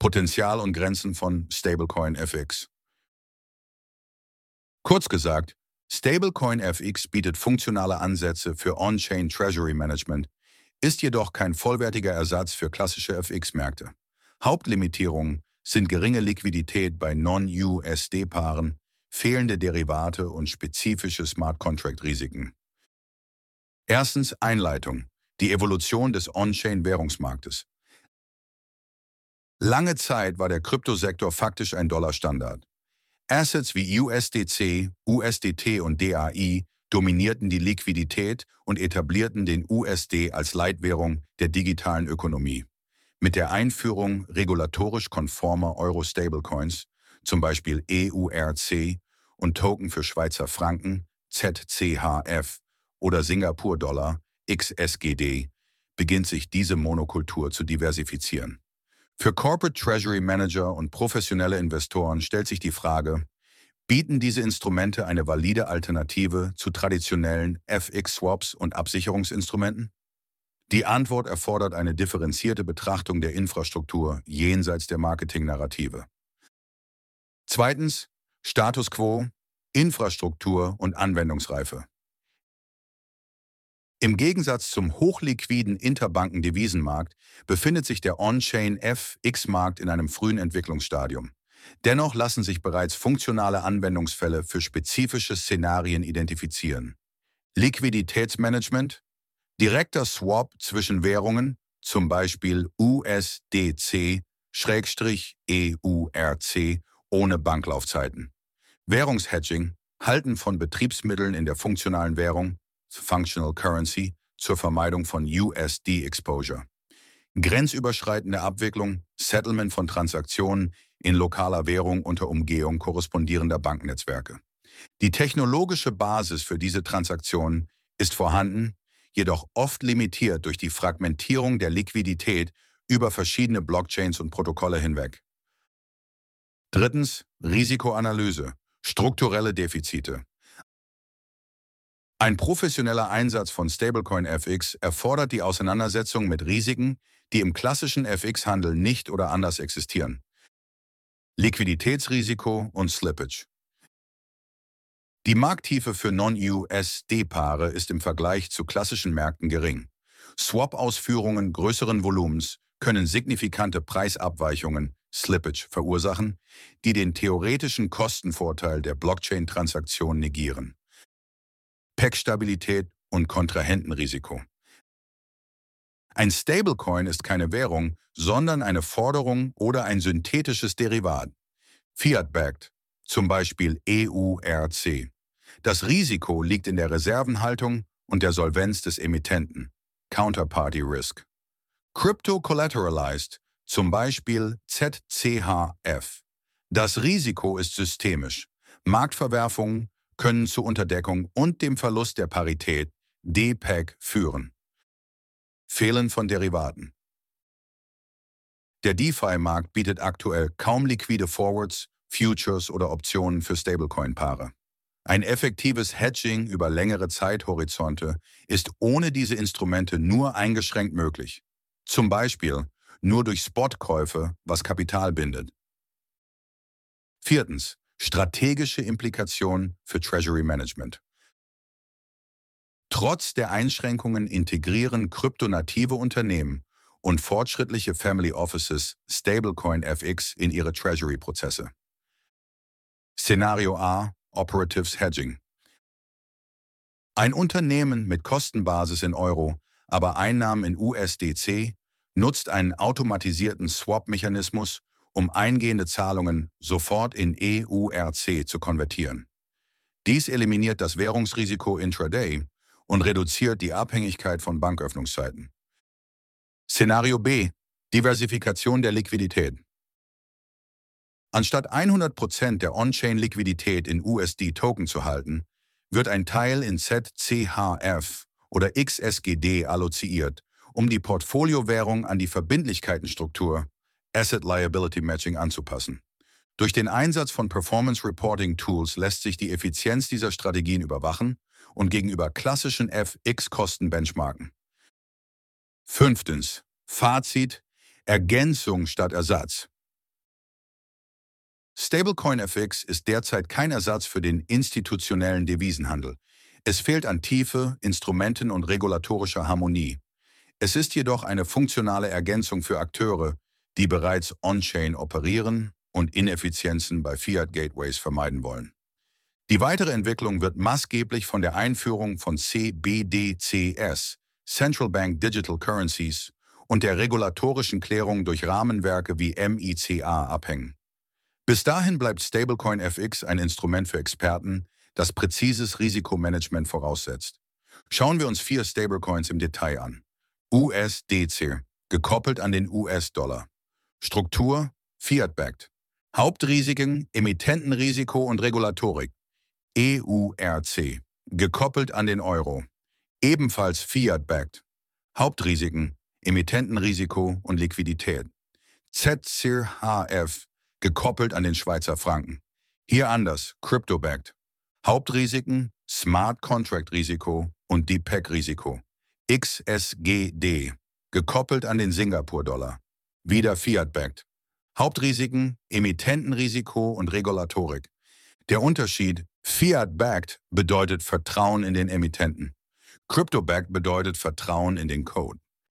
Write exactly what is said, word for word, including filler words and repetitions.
Potenzial und Grenzen von Stablecoin F X. Kurz gesagt, Stablecoin F X bietet funktionale Ansätze für On-Chain Treasury Management, ist jedoch kein vollwertiger Ersatz für klassische F X-Märkte. Hauptlimitierungen sind geringe Liquidität bei Non-U S D-Paaren, fehlende Derivate und spezifische Smart-Contract-Risiken. Erstens Einleitung, die Evolution des On-Chain-Währungsmarktes. Lange Zeit war der Kryptosektor faktisch ein Dollarstandard. Assets wie U S D C, U S D T und D A I dominierten die Liquidität und etablierten den U S D als Leitwährung der digitalen Ökonomie. Mit der Einführung regulatorisch konformer Euro-Stablecoins, zum Beispiel E U R C und Token für Schweizer Franken, Z C H F oder Singapur-Dollar, X S G D, beginnt sich diese Monokultur zu diversifizieren. Für Corporate Treasury Manager und professionelle Investoren stellt sich die Frage, bieten diese Instrumente eine valide Alternative zu traditionellen F X-Swaps und Absicherungsinstrumenten? Die Antwort erfordert eine differenzierte Betrachtung der Infrastruktur jenseits der Marketing-Narrative. Zweitens, Status Quo, Infrastruktur und Anwendungsreife. Im Gegensatz zum hochliquiden Interbanken-Devisenmarkt befindet sich der On-Chain F X-Markt in einem frühen Entwicklungsstadium. Dennoch lassen sich bereits funktionale Anwendungsfälle für spezifische Szenarien identifizieren. Liquiditätsmanagement, direkter Swap zwischen Währungen, zum Beispiel U S D C/E U R C ohne Banklaufzeiten. Währungshedging, Halten von Betriebsmitteln in der funktionalen Währung, Functional Currency, zur Vermeidung von U S D-Exposure. Grenzüberschreitende Abwicklung, Settlement von Transaktionen in lokaler Währung unter Umgehung korrespondierender Banknetzwerke. Die technologische Basis für diese Transaktionen ist vorhanden, jedoch oft limitiert durch die Fragmentierung der Liquidität über verschiedene Blockchains und Protokolle hinweg. Drittens, Risikoanalyse, strukturelle Defizite. Ein professioneller Einsatz von Stablecoin F X erfordert die Auseinandersetzung mit Risiken, die im klassischen F X-Handel nicht oder anders existieren. Liquiditätsrisiko und Slippage. Die Markttiefe für Non-U S D-Paare ist im Vergleich zu klassischen Märkten gering. Swap-Ausführungen größeren Volumens können signifikante Preisabweichungen, Slippage, verursachen, die den theoretischen Kostenvorteil der Blockchain-Transaktion negieren. P E C-Stabilität und Kontrahentenrisiko. Ein Stablecoin ist keine Währung, sondern eine Forderung oder ein synthetisches Derivat. Fiat-backed, zum Beispiel E U R C. Das Risiko liegt in der Reservenhaltung und der Solvenz des Emittenten, Counterparty Risk. Crypto-collateralized, zum Beispiel Z C H F. Das Risiko ist systemisch. Marktverwerfungen können zur Unterdeckung und dem Verlust der Parität, D P E G, führen. Fehlen von Derivaten. Der DeFi-Markt bietet aktuell kaum liquide Forwards, Futures oder Optionen für Stablecoin-Paare. Ein effektives Hedging über längere Zeithorizonte ist ohne diese Instrumente nur eingeschränkt möglich. Zum Beispiel nur durch Spotkäufe, was Kapital bindet. Viertens. Strategische Implikationen für Treasury Management. Trotz der Einschränkungen integrieren kryptonative Unternehmen und fortschrittliche Family Offices Stablecoin F X in ihre Treasury-Prozesse. Szenario A. Operatives Hedging. Ein Unternehmen mit Kostenbasis in Euro, aber Einnahmen in U S D C nutzt einen automatisierten Swap-Mechanismus, um eingehende Zahlungen sofort in E U R C zu konvertieren. Dies eliminiert das Währungsrisiko intraday und reduziert die Abhängigkeit von Banköffnungszeiten. Szenario B. Diversifikation der Liquidität. Anstatt hundert Prozent der On-Chain-Liquidität in U S D-Token zu halten, wird ein Teil in Z C H F oder X S G D alloziert, um die Portfoliowährung an die Verbindlichkeitenstruktur Asset-Liability Matching anzupassen. Durch den Einsatz von Performance-Reporting-Tools lässt sich die Effizienz dieser Strategien überwachen und gegenüber klassischen F X-Kosten benchmarken. Fünftens. Fazit: Ergänzung statt Ersatz. Stablecoin F X ist derzeit kein Ersatz für den institutionellen Devisenhandel. Es fehlt an Tiefe, Instrumenten und regulatorischer Harmonie. Es ist jedoch eine funktionale Ergänzung für Akteure, die bereits on-chain operieren und Ineffizienzen bei Fiat-Gateways vermeiden wollen. Die weitere Entwicklung wird maßgeblich von der Einführung von C B D C S, Central Bank Digital Currencies, und der regulatorischen Klärung durch Rahmenwerke wie M I C A abhängen. Bis dahin bleibt Stablecoin F X ein Instrument für Experten, das präzises Risikomanagement voraussetzt. Schauen wir uns vier Stablecoins im Detail an. U S D C, gekoppelt an den U S-Dollar. Struktur, Fiat-backed. Hauptrisiken, Emittentenrisiko und Regulatorik. E U R C, gekoppelt an den Euro. Ebenfalls Fiat-backed. Hauptrisiken, Emittentenrisiko und Liquidität. Z C H F, gekoppelt an den Schweizer Franken. Hier anders, Crypto-backed. Hauptrisiken, Smart Contract-Risiko und D P E C-Risiko. X S G D, gekoppelt an den Singapur-Dollar. Wieder Fiat-backed. Hauptrisiken, Emittentenrisiko und Regulatorik. Der Unterschied: Fiat-backed bedeutet Vertrauen in den Emittenten. Crypto-backed bedeutet Vertrauen in den Code.